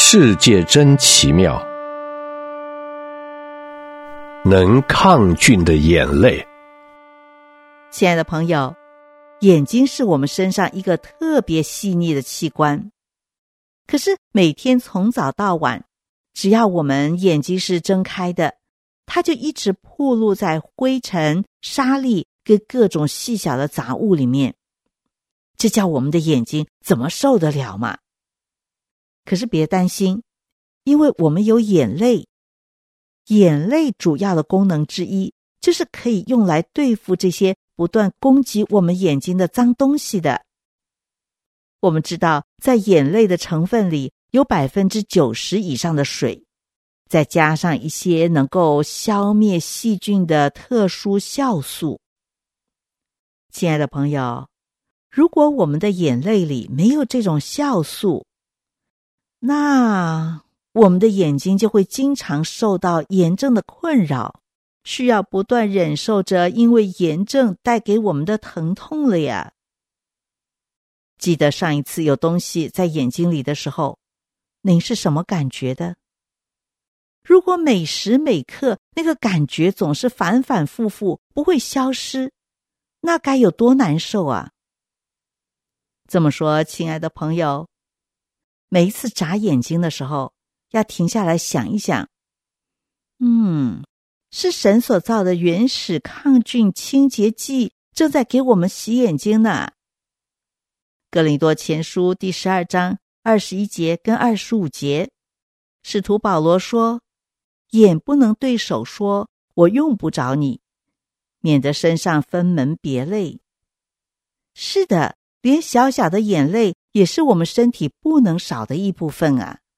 世界真奇妙，能抗菌的眼泪。 亲爱的朋友，眼睛是我们身上一个特别细腻的器官。可是每天从早到晚，只要我们眼睛是睁开的，它就一直暴露在灰尘、沙粒跟各种细小的杂物里面。这叫我们的眼睛怎么受得了嘛？可是别担心，因为我们有眼泪。眼泪主要的功能之一，就是可以用来对付这些不断攻击我们眼睛的脏东西的。我们知道，在眼泪的成分里有 90% 以上的水，再加上一些能够消灭细菌的特殊酵素。亲爱的朋友，如果我们的眼泪里没有这种酵素，那我们的眼睛就会经常受到炎症的困扰，需要不断忍受着因为炎症带给我们的疼痛了呀。记得上一次有东西在眼睛里的时候，您是什么感觉的？如果每时每刻那个感觉总是反反复复，不会消失，那该有多难受啊！这么说，亲爱的朋友，每一次眨眼睛的时候，要停下来想一想，是神所造的原始抗菌清洁剂正在给我们洗眼睛呢。哥林多前书第12章21节跟25节，使徒保罗说，眼不能对手说，我用不着你，免得身上分门别类。是的，连小小的眼泪也是我们身体不能少的一部分啊。